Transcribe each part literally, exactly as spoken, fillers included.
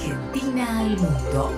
Argentina al mundo。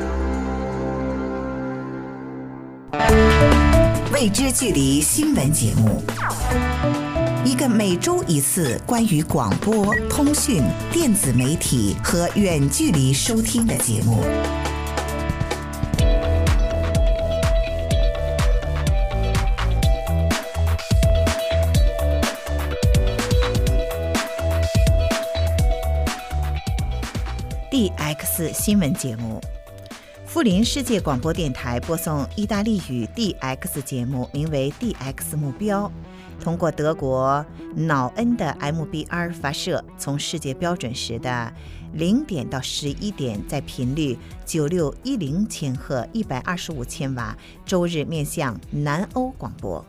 未知距离新闻节目，一个每周一次关于广播、通讯、电子媒体和远距离收听的节目。D X 新闻节目，富林世界广播电台播送意大利语 D X 节目，名为 D X 目标，通过德国瑙恩的 M B R 发射，从世界标准时的零点到十一点，在频率九六一零千赫一百二十五千瓦，周日面向南欧广播。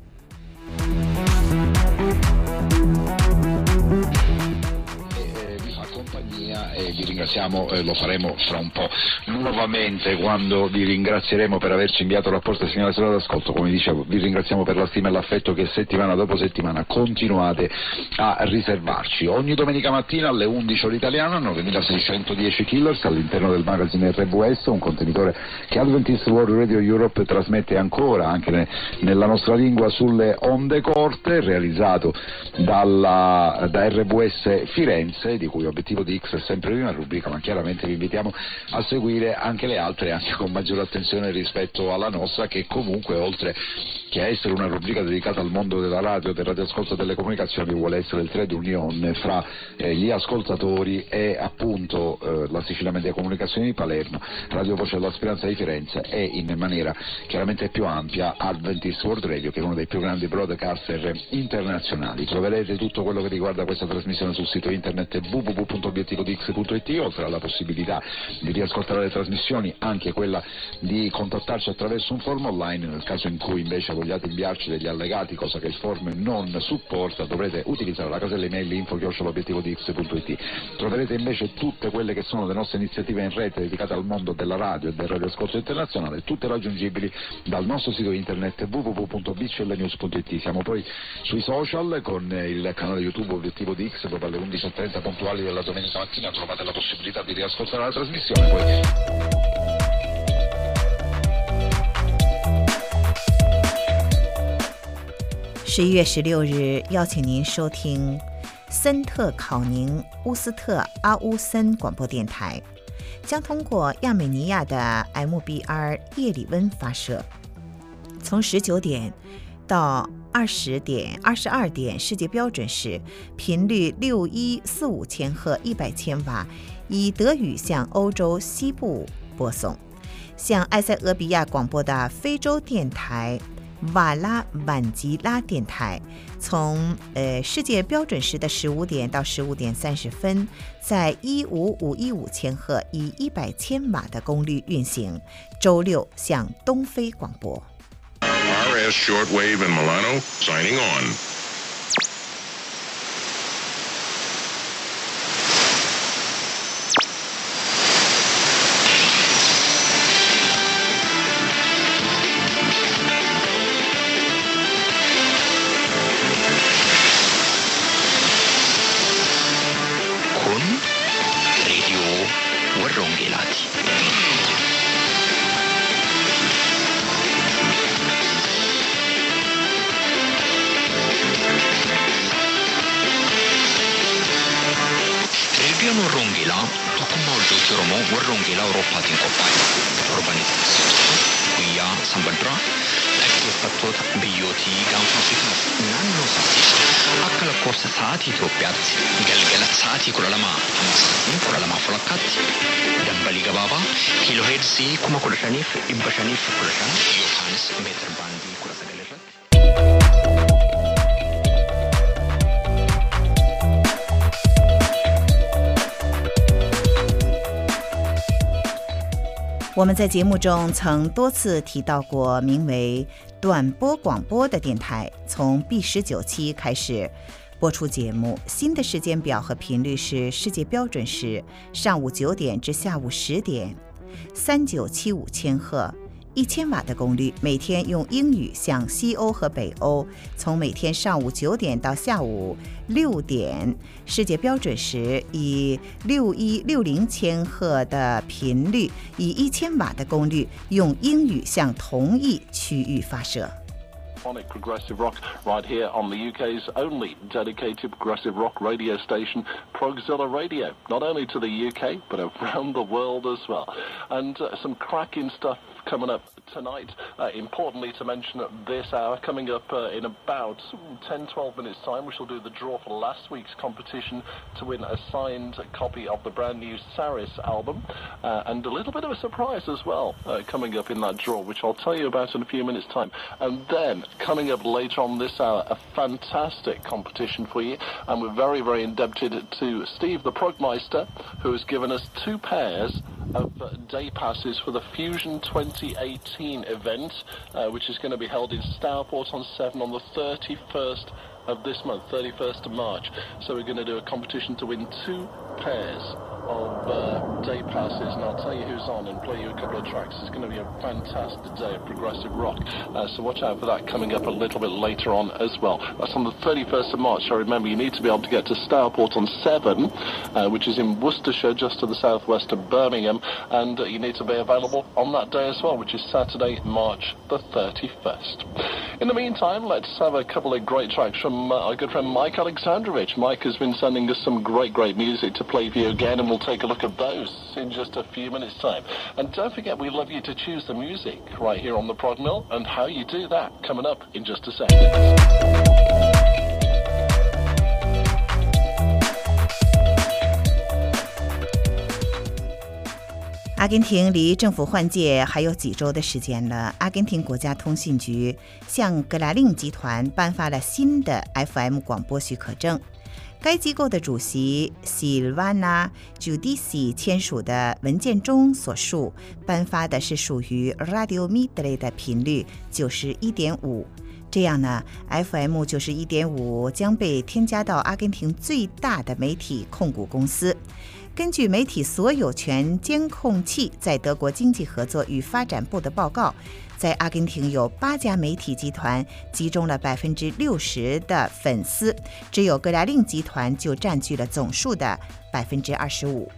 E vi ringraziamo, eh, lo faremo fra un po' nuovamente quando vi ringrazieremo per averci inviato il rapporto e segnale d'ascolto. Come dicevo, vi ringraziamo per la stima e l'affetto che settimana dopo settimana continuate a riservarci. Ogni domenica mattina alle undici ora italiana, novemilaseicentodieci kHz all'interno del magazine R W S, un contenitore che Adventist World Radio Europe trasmette ancora anche ne, nella nostra lingua sulle onde corte, realizzato dalla, da R W S Firenze, di cui Obiettivo di X è sempre prima rubrica, ma chiaramente vi invitiamo a seguire anche le altre, anche con maggiore attenzione rispetto alla nostra, che comunque oltre che a essere una rubrica dedicata al mondo della radio, del radioascolto e delle comunicazioni, vuole essere il trade union fra eh, gli ascoltatori e appunto eh, la Sicilia Media Comunicazioni di Palermo, Radio Voce della Speranza di Firenze e in maniera chiaramente più ampia Adventist World Radio, che è uno dei più grandi broadcaster internazionali. Troverete tutto quello che riguarda questa trasmissione sul sito internet w w w punto obiettivo di x punto i t, oltre alla possibilità di riascoltare le trasmissioni, anche quella di contattarci attraverso un form online. Nel caso in cui invece vogliate inviarci degli allegati, cosa che il form non supporta, dovrete utilizzare la casella email info chiocciola obiettivo di x punto i t. Troverete invece tutte quelle che sono le nostre iniziative in rete dedicate al mondo della radio e del radioascolto internazionale, tutte raggiungibili dal nostro sito internet w w w punto b c l news punto i t. Siamo poi sui social con il canale YouTube Obiettivo di X, dove alle undici e trenta puntuali della domenica mattina trovate la possibilità di riascoltare la trasmissione. Poi 十一月十六日，邀请您收听森特考宁乌斯特阿乌森广播电台，将通过亚美尼亚的 M B R 叶里温发射，从十九点到二十点、二十二点世界标准时，频率六一四五千赫一百千瓦，以德语向欧洲西部播送。向埃塞俄比亚广播的非洲电台瓦拉晚吉拉电台，从呃世界标准时的十五点到十五点三十分，在一五五一五千赫以一百千瓦的功率运行。周六向东非广播。 R S Shortwave in Milano, signing on. Con Radio Warrongelati. Televizyon Warrongela tokkummaa hojii Oromoo Warrongela Awurooppaatiin qophaa'e. Torbanitti guyyaa sanbadduraa dhaggeeffattoota biyyootii gaanfa Afrikaaf naannoo isaatti akka lakkoofsa sa'aatii Itoophiyaatti galgala sa'aatii kudha lamaa hamma sa'aatii kudha lamaaf walakkaatti dambalii gabaabaa kiiloo heerzii kuma kudha shaniif dhibba shaniif kudha shan yookaanis meetir baandii kudha sagal irratti. 我们在节目中曾多次提到过名为短波广播的电台，从 B 十九期开始播出节目，新的时间表和频率是世界标准时上午九点至下午十点，三九七五千赫一千瓦的功率，每天用英语向西欧和北欧，从每天上午九点到下午六点，世界标准时以六一六零千赫的频率，以一千瓦的功率用英语向同一区域发射。 Progressive rock right here on the U K's only dedicated progressive rock radio station, Progzilla Radio, not only to the U K but around the world as well. And uh, some cracking stuff coming up tonight. Uh, importantly to mention at this hour, coming up uh, in about ten to twelve minutes time, we shall do the draw for last week's competition to win a signed copy of the brand new Saris album, uh, and a little bit of a surprise as well uh, coming up in that draw, which I'll tell you about in a few minutes time. And then coming up later on this hour, a fantastic competition for you, and we're very very indebted to Steve the Progmeister, who has given us two pairs of uh, day passes for the Fusion twenty eighteen event, uh, which is going to be held in Stourport on Severn on the thirty-first of this month, thirty-first of March. So we're going to do a competition to win two pairs of uh, day passes, and I'll tell you who's on and play you a couple of tracks. It's going to be a fantastic day of progressive rock, uh, so watch out for that coming up a little bit later on as well. That's on the thirty-first of March, so remember you need to be able to get to Stourport on Severn, uh, which is in Worcestershire, just to the southwest of Birmingham, and uh, you need to be available on that day as well, which is Saturday, March the thirty-first. In the meantime, let's have a couple of great tracks from uh, our good friend Mike Alexandrovich. Mike has been sending us some great, great music to play for you again, and we'll take a look at those in just a few minutes' time. And don't forget, we love you to choose the music right here on the Prog Mill, and how you do that coming up in just a second. 阿根廷离政府换届还有几周的时间了。阿根廷国家通信局向格拉令集团颁发了新的 F M 广播许可证。该机构的主席 Silvana Giudici 签署的文件中所述，颁发的是属于 Radio Midley 的频率 九十一点五。这样呢 F M 九十一点五 将被添加到阿根廷最大的媒体控股公司。根据媒体所有权监控器在德国经济合作与发展部的报告，在阿根廷有八家媒体集团集中了百分之六十的粉丝，只有格拉令集团就占据了总数的百分之二十五。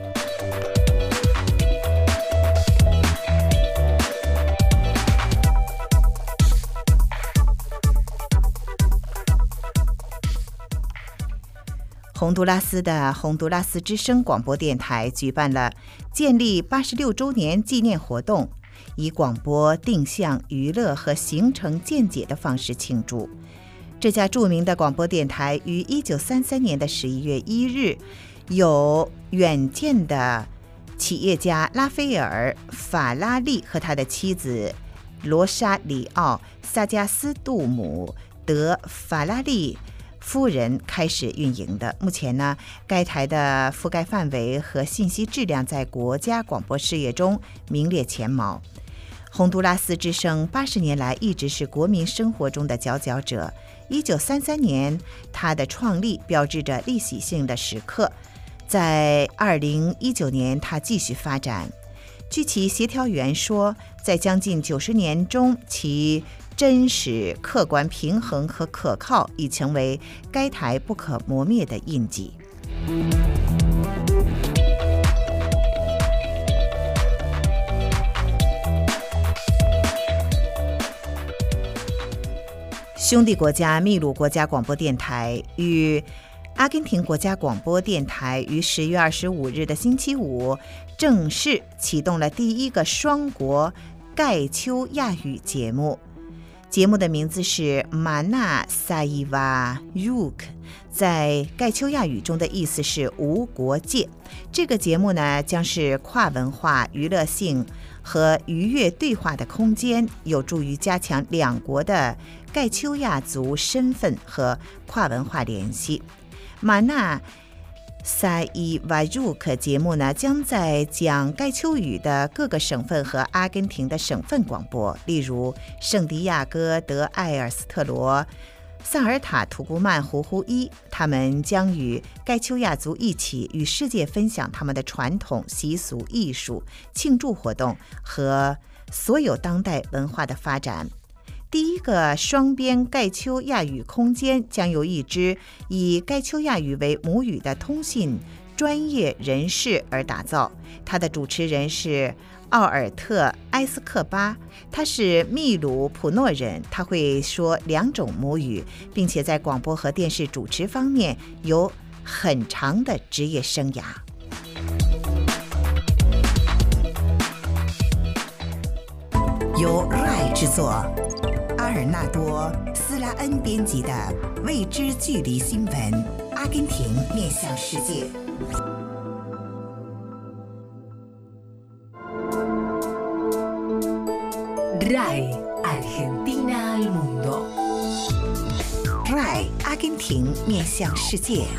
洪都拉斯的洪都拉斯之声广播电台举办了建立八十六周年纪念活动，以广播、定向、娱乐和行程见解的方式庆祝。这家著名的广播电台于一九三三年的十一月一日，有远见的企业家拉斐尔·法拉利和他的妻子罗莎里奥·萨加斯杜姆·德·法拉利夫人开始运营的。目前呢，该台的覆盖范围和信息质量在国家广播事业中名列前茅。洪都拉斯之声八十年来一直是国民生活中的佼佼者。一九三三年，它的创立标志着历史性的时刻。在二零一九年，它继续发展。据其协调员说，在将近九十年中，其真实、客观、平衡和可靠已成为该台不可磨灭的印记。兄弟国家秘鲁国家广播电台与阿根廷国家广播电台于十月二十五日的星期五正式启动了第一个双国盖丘亚语节目。节目的名字是马纳萨伊瓦 Ruk， 在盖丘亚语中的意思是无国界。这个节目呢，将是跨文化、娱乐性和愉悦对话的空间，有助于加强两国的盖丘亚族身份和跨文化联系。马纳萨伊瓦入克节目呢，将在讲盖丘语的各个省份和阿根廷的省份广播，例如圣地亚哥、德埃尔斯特罗、萨尔塔、图古曼、胡胡伊，他们将与盖丘亚族一起与世界分享他们的传统习俗、艺术、庆祝活动和所有当代文化的发展。第一个双边盖丘亚语空间将由一支以盖丘亚语为母语的通信专业人士而打造，他的主持人是奥尔特·埃斯克巴，他是秘鲁普诺人，他会说两种母语，并且在广播和电视主持方面有很长的职业生涯。由 R A I 制作，阿尔纳多·斯拉恩编辑的《未知距离新闻》，阿根廷面向世界。R A I Argentina al mundo。R A I 阿根廷面向世界。